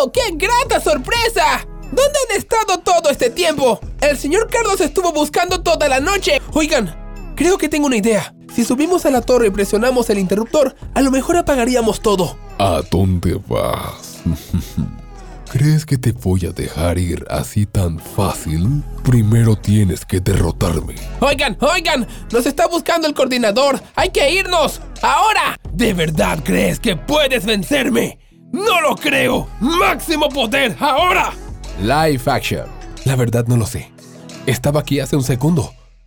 ¡Oh, qué grata sorpresa! ¿Dónde han estado todo este tiempo? El señor Carlos estuvo buscando toda la noche. Oigan, creo que tengo una idea. Si subimos a la torre y presionamos el interruptor, a lo mejor apagaríamos todo. ¿A dónde vas? ¿Crees que te voy a dejar ir así tan fácil? Primero tienes que derrotarme. Oigan, nos está buscando el coordinador. ¡Hay que irnos! ¡Ahora! ¿De verdad crees que puedes vencerme? ¡No lo creo! ¡Máximo poder, ahora! Live action. La verdad no lo sé. Estaba aquí hace un segundo.